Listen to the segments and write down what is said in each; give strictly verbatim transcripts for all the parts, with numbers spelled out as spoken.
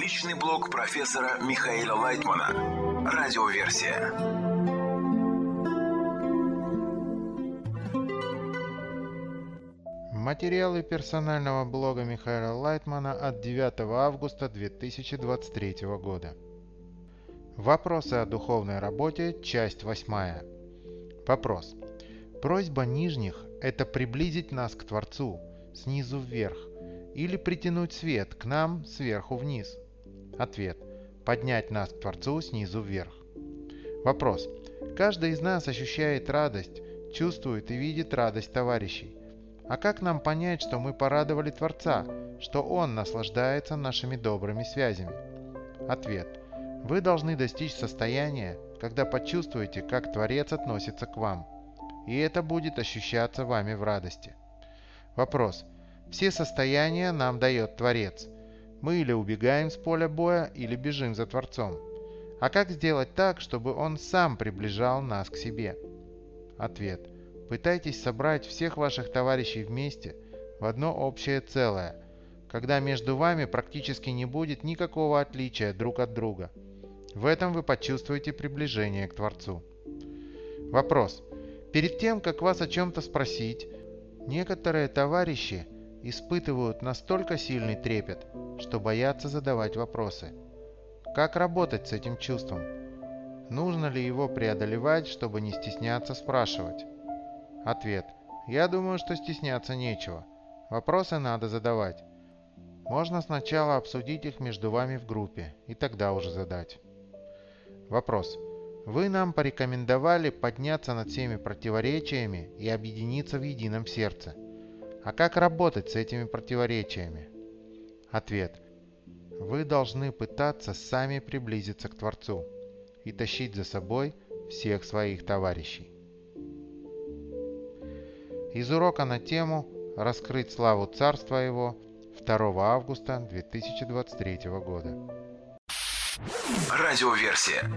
Научный блог профессора Михаила Лайтмана. Радиоверсия. Материалы персонального блога Михаила Лайтмана от девятого августа две тысячи двадцать третьего года. Вопросы о духовной работе, часть восьмая. Вопрос. Просьба нижних – это приблизить нас к Творцу, снизу вверх, или притянуть свет к нам сверху вниз? Ответ. Поднять нас к Творцу снизу вверх. Вопрос. Каждый из нас ощущает радость, чувствует и видит радость товарищей. А как нам понять, что мы порадовали Творца, что Он наслаждается нашими добрыми связями? Ответ. Вы должны достичь состояния, когда почувствуете, как Творец относится к вам. И это будет ощущаться вами в радости. Вопрос. Все состояния нам дает Творец. Мы или убегаем с поля боя, или бежим за Творцом. А как сделать так, чтобы Он сам приближал нас к себе? Ответ. Пытайтесь собрать всех ваших товарищей вместе в одно общее целое, когда между вами практически не будет никакого отличия друг от друга. В этом вы почувствуете приближение к Творцу. Вопрос. Перед тем, как вас о чем-то спросить, некоторые товарищи испытывают настолько сильный трепет, что боятся задавать вопросы. Как работать с этим чувством? Нужно ли его преодолевать, чтобы не стесняться спрашивать? Ответ. Я думаю, что стесняться нечего. Вопросы надо задавать. Можно сначала обсудить их между вами в группе, и тогда уже задать. Вопрос. Вы нам порекомендовали подняться над всеми противоречиями и объединиться в едином сердце. А как работать с этими противоречиями? Ответ. Вы должны пытаться сами приблизиться к Творцу и тащить за собой всех своих товарищей. Из урока на тему «Раскрыть славу Царства Его» второго августа две тысячи двадцать третьего года. Радиоверсия.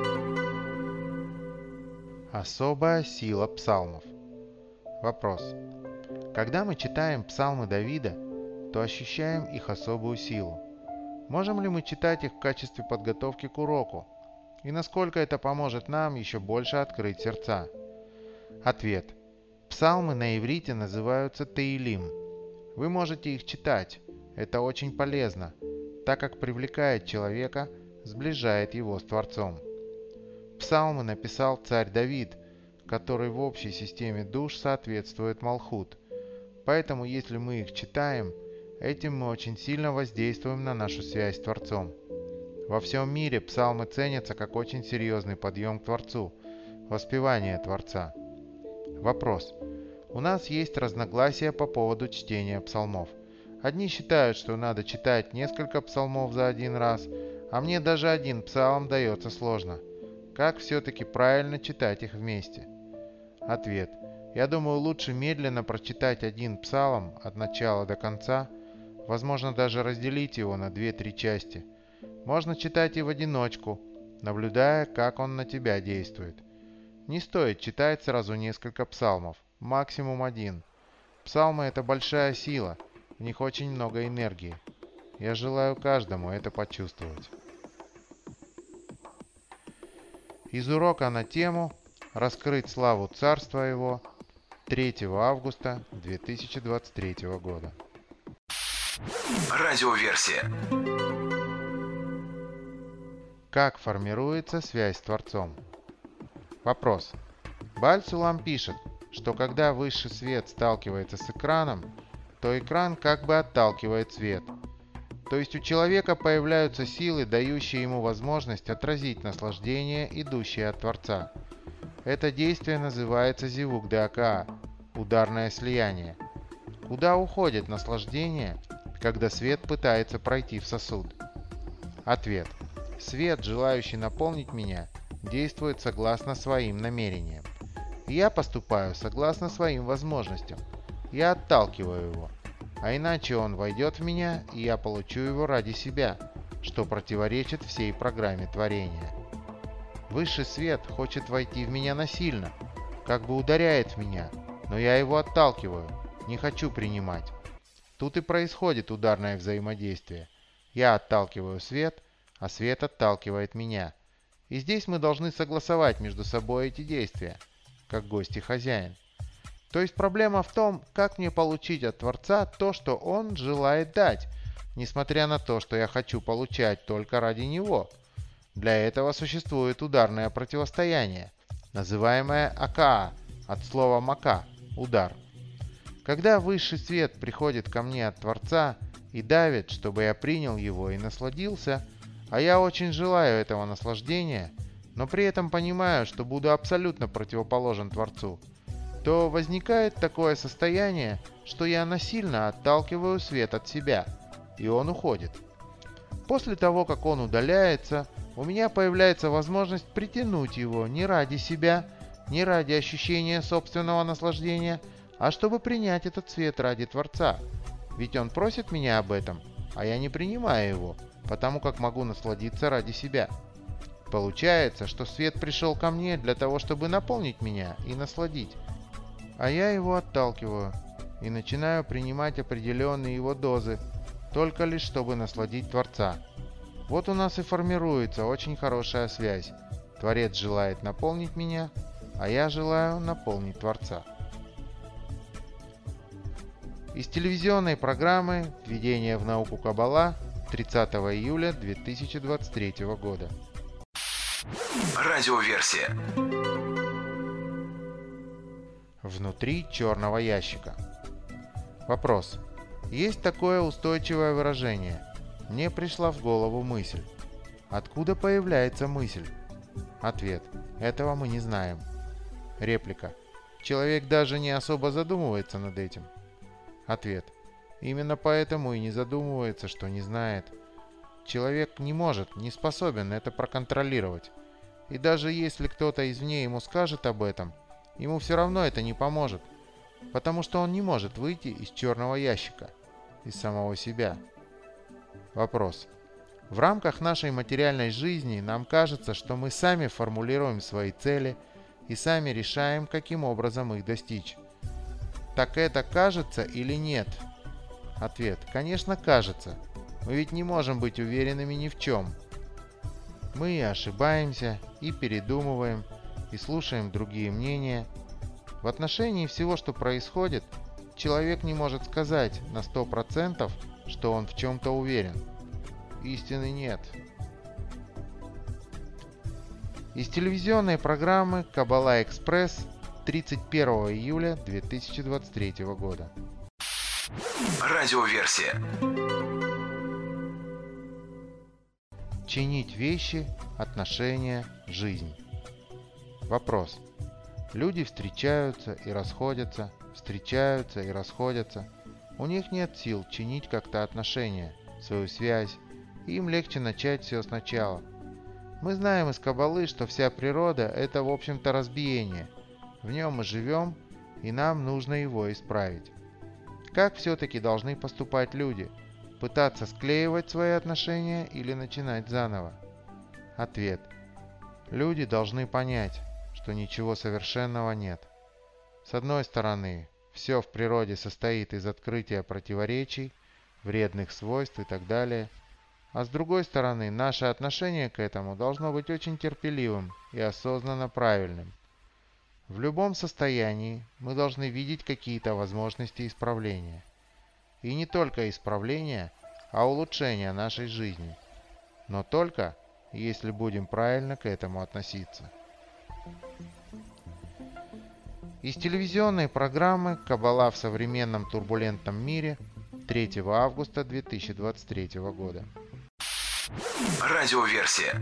Особая сила псалмов. Вопрос. Когда мы читаем псалмы Давида, то ощущаем их особую силу. Можем ли мы читать их в качестве подготовки к уроку? И насколько это поможет нам еще больше открыть сердца? Ответ. Псалмы на иврите называются Теилим. Вы можете их читать. Это очень полезно, так как привлекает человека, сближает его с Творцом. Псалмы написал царь Давид, который в общей системе душ соответствует Малхут. Поэтому, если мы их читаем, этим мы очень сильно воздействуем на нашу связь с Творцом. Во всем мире псалмы ценятся как очень серьезный подъем к Творцу, воспевание Творца. Вопрос. У нас есть разногласия по поводу чтения псалмов. Одни считают, что надо читать несколько псалмов за один раз, а мне даже один псалм дается сложно. Как все-таки правильно читать их вместе? Ответ. Я думаю, лучше медленно прочитать один псалом от начала до конца, возможно даже разделить его на две-три части. Можно читать и в одиночку, наблюдая, как он на тебя действует. Не стоит читать сразу несколько псалмов, максимум один. Псалмы – это большая сила, в них очень много энергии. Я желаю каждому это почувствовать. Из урока на тему «Раскрыть славу Царства Его» третьего августа две тысячи двадцать третьего года. Радиоверсия. Как формируется связь с Творцом? Вопрос. Бааль Сулам пишет, что когда высший свет сталкивается с экраном, то экран как бы отталкивает свет. То есть у человека появляются силы, дающие ему возможность отразить наслаждение, идущее от Творца. Это действие называется зивук деакаа, ударное слияние. Куда уходит наслаждение, когда свет пытается пройти в сосуд? Ответ. Свет, желающий наполнить меня, действует согласно своим намерениям. Я поступаю согласно своим возможностям. Я отталкиваю его. А иначе он войдет в меня, и я получу его ради себя, что противоречит всей программе творения. Высший свет хочет войти в меня насильно, как бы ударяет в меня, но я его отталкиваю, не хочу принимать. Тут и происходит ударное взаимодействие. Я отталкиваю свет, а свет отталкивает меня. И здесь мы должны согласовать между собой эти действия, как гость и хозяин. То есть проблема в том, как мне получить от Творца то, что Он желает дать, несмотря на то, что я хочу получать только ради Него. Для этого существует ударное противостояние, называемое Акаа, от слова мака – удар. Когда высший свет приходит ко мне от Творца и давит, чтобы я принял его и насладился, а я очень желаю этого наслаждения, но при этом понимаю, что буду абсолютно противоположен Творцу, то возникает такое состояние, что я насильно отталкиваю свет от себя, и он уходит. После того, как он удаляется, у меня появляется возможность притянуть его не ради себя, не ради ощущения собственного наслаждения, а чтобы принять этот свет ради Творца. Ведь он просит меня об этом, а я не принимаю его, потому как могу насладиться ради себя. Получается, что свет пришел ко мне для того, чтобы наполнить меня и насладить, а я его отталкиваю и начинаю принимать определенные его дозы, только лишь чтобы насладить Творца. Вот у нас и формируется очень хорошая связь. Творец желает наполнить меня, а я желаю наполнить Творца. Из телевизионной программы «Введение в науку Каббала» тридцатого июля две тысячи двадцать третьего года. Радиоверсия. Внутри черного ящика. Вопрос. Есть такое устойчивое выражение. Мне пришла в голову мысль. Откуда появляется мысль? Ответ. Этого мы не знаем. Реплика. Человек даже не особо задумывается над этим. Ответ. Именно поэтому и не задумывается, что не знает. Человек не может, не способен это проконтролировать. И даже если кто-то извне ему скажет об этом, ему все равно это не поможет, потому что он не может выйти из черного ящика, из самого себя. Вопрос. В рамках нашей материальной жизни нам кажется, что мы сами формулируем свои цели и сами решаем, каким образом их достичь. Так это кажется или нет? Ответ. Конечно, кажется. Мы ведь не можем быть уверенными ни в чем. Мы и ошибаемся, и передумываем, и слушаем другие мнения. В отношении всего, что происходит, человек не может сказать на сто процентов, что он в чем-то уверен. Истины нет. Из телевизионной программы «Каббала Экспресс» тридцать первого июля две тысячи двадцать третьего года. Радиоверсия. Чинить вещи, отношения, жизнь. Вопрос. Люди встречаются и расходятся, встречаются и расходятся. У них нет сил чинить как-то отношения, свою связь, и им легче начать все сначала. Мы знаем из Каббалы, что вся природа – это, в общем-то, разбиение. В нем мы живем, и нам нужно его исправить. Как все-таки должны поступать люди? Пытаться склеивать свои отношения или начинать заново? Ответ. Люди должны понять, что ничего совершенного нет. С одной стороны, все в природе состоит из открытия противоречий, вредных свойств и так далее. А с другой стороны, наше отношение к этому должно быть очень терпеливым и осознанно правильным. В любом состоянии мы должны видеть какие-то возможности исправления. И не только исправления, а улучшения нашей жизни. Но только, если будем правильно к этому относиться. Из телевизионной программы «Каббала в современном турбулентном мире» третьего августа две тысячи двадцать третьего года. Радиоверсия.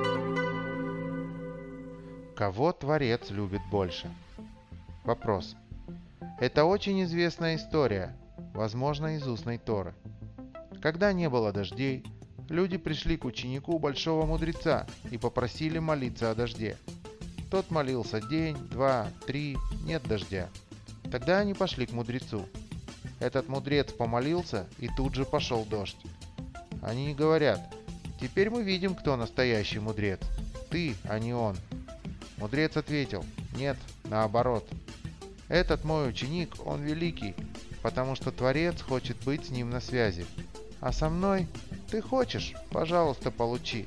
Кого Творец любит больше? Вопрос. Это очень известная история, возможно, из устной Торы. Когда не было дождей, люди пришли к ученику большого мудреца и попросили молиться о дожде. Тот молился день, два, три, нет дождя. Тогда они пошли к мудрецу. Этот мудрец помолился, и тут же пошел дождь. Они говорят: «Теперь мы видим, кто настоящий мудрец. Ты, а не он». Мудрец ответил: «Нет, наоборот. Этот мой ученик, он великий, потому что Творец хочет быть с ним на связи. А со мной Ты хочешь? Пожалуйста, получи.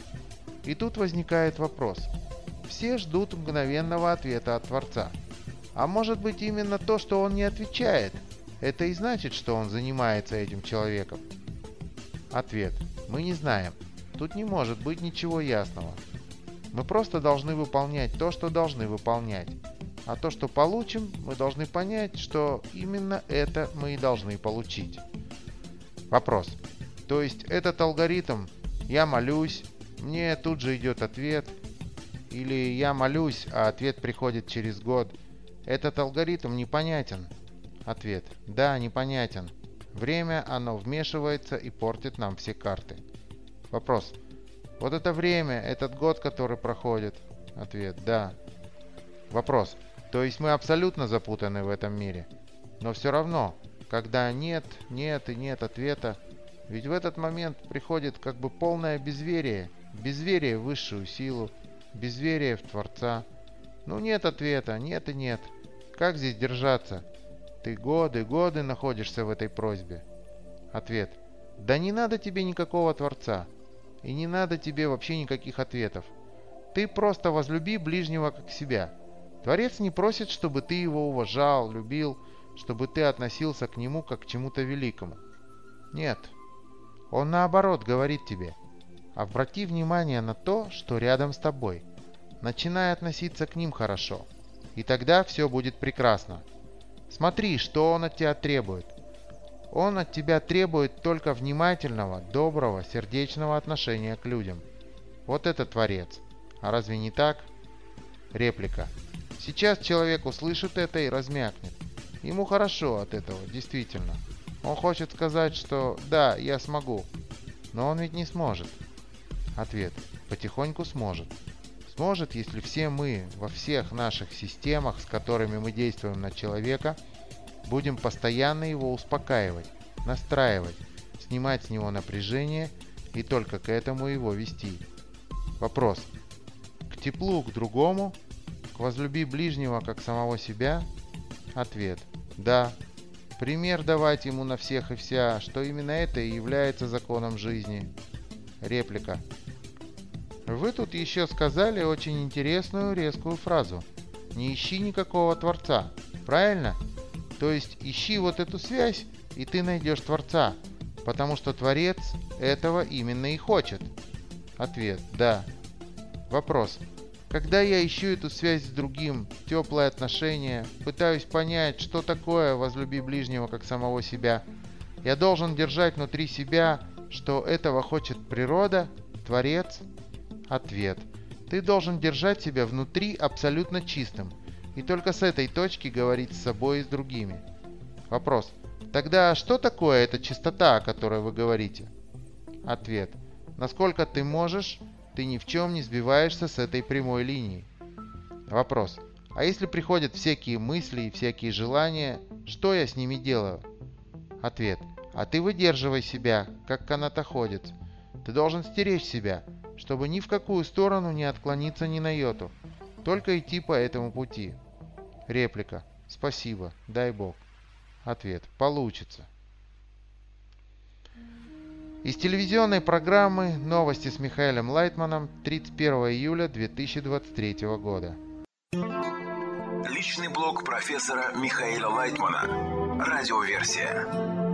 И тут возникает вопрос. Все ждут мгновенного ответа от Творца. А может быть именно то, что он не отвечает, это и значит, что он занимается этим человеком? Ответ. Мы не знаем. Тут не может быть ничего ясного. Мы просто должны выполнять то, что должны выполнять. А то, что получим, мы должны понять, что именно это мы и должны получить. Вопрос. То есть этот алгоритм «я молюсь», мне тут же идет ответ, или «я молюсь», а ответ приходит через год. Этот алгоритм непонятен. Ответ. Да, непонятен. Время, оно вмешивается и портит нам все карты. Вопрос. Вот это время, этот год, который проходит. Ответ. Да. Вопрос. То есть мы абсолютно запутаны в этом мире. Но все равно, когда нет, нет и нет ответа, ведь в этот момент приходит как бы полное безверие. Безверие в высшую силу, безверие в Творца. Ну нет ответа, нет и нет. Как здесь держаться? Ты годы, годы находишься в этой просьбе. Ответ. Да не надо тебе никакого Творца. И не надо тебе вообще никаких ответов. Ты просто возлюби ближнего как себя. Творец не просит, чтобы ты его уважал, любил, чтобы ты относился к нему как к чему-то великому. Нет. Он наоборот говорит тебе. Обрати внимание на то, что рядом с тобой. Начинай относиться к ним хорошо. И тогда все будет прекрасно. Смотри, что он от тебя требует. Он от тебя требует только внимательного, доброго, сердечного отношения к людям. Вот это Творец. А разве не так? Реплика. Сейчас человек услышит это и размякнет. Ему хорошо от этого, действительно. Он хочет сказать, что да, я смогу. Но он ведь не сможет. Ответ. Потихоньку сможет. Сможет, если все мы во всех наших системах, с которыми мы действуем на человека, будем постоянно его успокаивать, настраивать, снимать с него напряжение и только к этому его вести. Вопрос. К теплу, к другому, к возлюби ближнего как самого себя? Ответ. Да. Пример давать ему на всех и вся, что именно это и является законом жизни. Реплика. Вы тут еще сказали очень интересную резкую фразу. Не ищи никакого Творца. Правильно? То есть ищи вот эту связь, и ты найдешь Творца, потому что Творец этого именно и хочет. Ответ. Да. Вопрос. Когда я ищу эту связь с другим, теплые отношения, пытаюсь понять, что такое возлюби ближнего как самого себя, я должен держать внутри себя, что этого хочет природа, Творец? Ответ. Ты должен держать себя внутри абсолютно чистым, и только с этой точки говорить с собой и с другими. Вопрос. Тогда что такое эта чистота, о которой вы говорите? Ответ. Насколько ты можешь, ты ни в чем не сбиваешься с этой прямой линии. Вопрос. А если приходят всякие мысли и всякие желания, что я с ними делаю? Ответ. А ты выдерживай себя, как канатоходец. Ты должен стеречь себя, чтобы ни в какую сторону не отклониться ни на йоту. Только идти по этому пути. Реплика. Спасибо. Дай Бог. Ответ. Получится. Из телевизионной программы «Новости с Михаилом Лайтманом» тридцать первого июля две тысячи двадцать третьего года. Личный блог профессора Михаила Лайтмана. Радиоверсия.